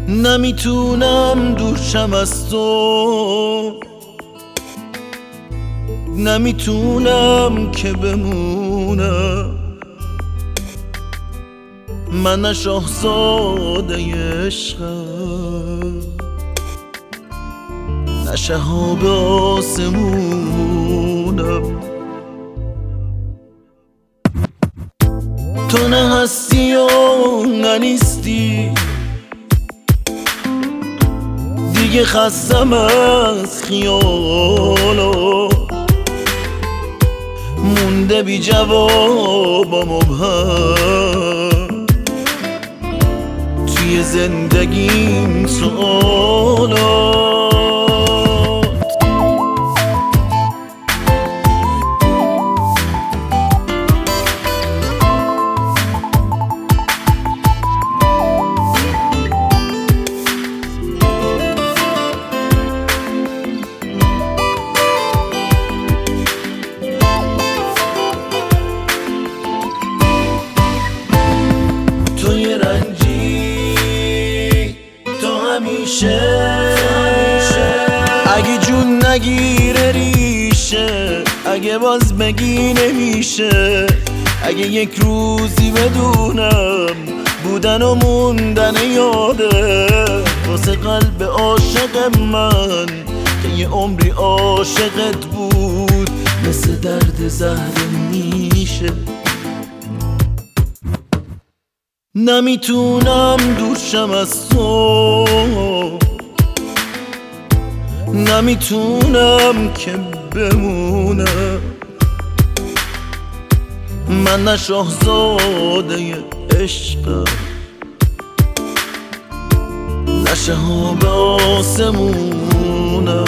نمیتونم دور شم از تو، نمیتونم که بمونم. من نه شاهزاده عشقم، نه شهاب آسمونم. تو نه هستی و نه نیستی، دیگه خستم از خیالا. مونده بی جواب و مبهم توی زندگیم سوالات. اگه جون نگیره ریشه، اگه باز بگی نمیشه، اگه یک روزی بدونم بودن و موندن یاده واسه قلب عاشق من که یه عمری عاشقت بود، مثل درد زهر میشه. نمیتونم دور شم از تو، نمیتونم که بمونم. من نه شاهزاده عشقم، نه شهاب آسمونم.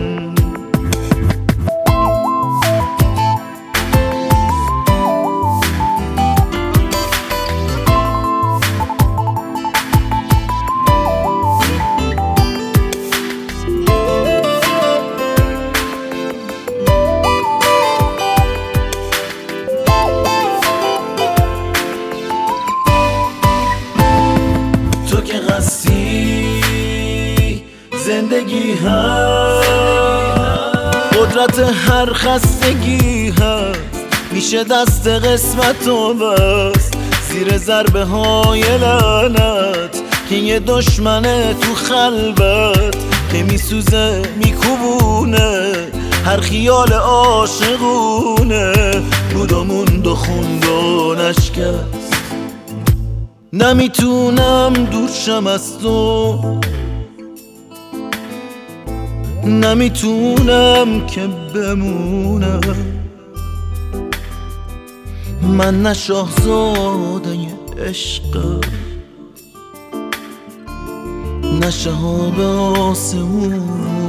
زندگی هست، قدرت هر خستگی هست، میشه دست قسمت و بست زیر ضربه های لعنت که یه دشمنه تو خلوت که میسوزه میکوبونه هر خیال عاشقونه. بود و موند و خوند و نشکست. نمیتونم دور شم از تو، نمیتونم که بمونم. من نه شاهزاده عشقم، نه شهاب آسمون.